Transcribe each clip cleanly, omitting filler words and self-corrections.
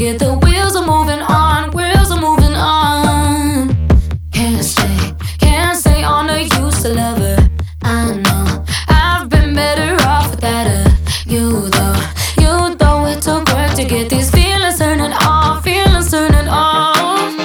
get the wheels are moving on, wheels are moving on. Can't stay on a used to lover. I know I've been better off without her. You though it took work to get these feelings turning off, feelings turning off.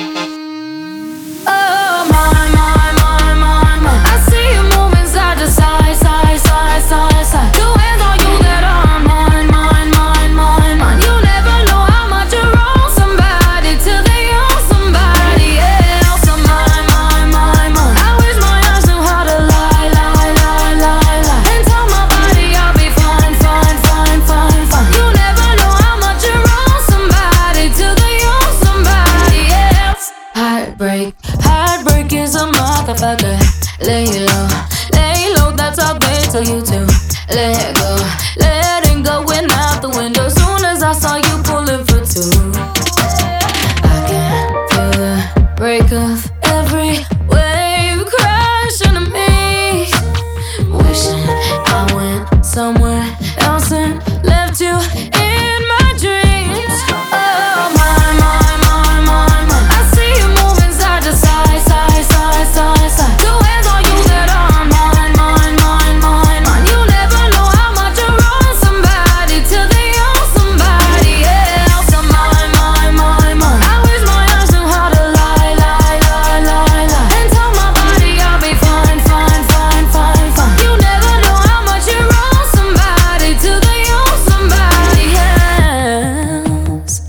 Oh my, I see you moving side to side, side, side, side, side. Two hands on you that are mine, mine, mine, mine, mine. You never know how much you're on somebody till they own somebody else. So mine. I wish my eyes knew how to lie, and tell my body I'll be fine, fine, fine, fine, fine. You never know how much you're on somebody till they own somebody else. Heartbreak is a motherfucker. Lay low, that's how they tell you to. Let go, letting go went out the window soon as I saw you pulling for two. I can feel the break of every wave crashing to me. Wishing I went somewhere else and left you in my dreams. Oh my, I see you moving side to side, side, side, side, side. Two hands on you that are mine, mine, mine, mine, mine. You never know how much you're on somebody till they own somebody else. So mine. I wish my eyes knew how to lie, and tell my body I'll be fine, fine, fine, fine, fine. You never know how much you're on somebody till they own somebody else.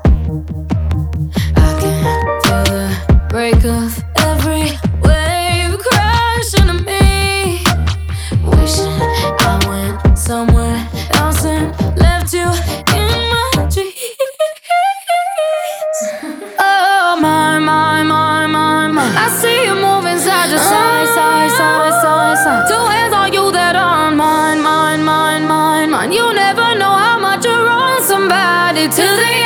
I can feel the break of every wave crashing to me. Wishing I went somewhere else and left you in my dreams. Oh my, I see you moving side to side, side, side, side, side. Two hands on you that are mine, mine, mine, mine, mine. You never know how much you're on somebody till they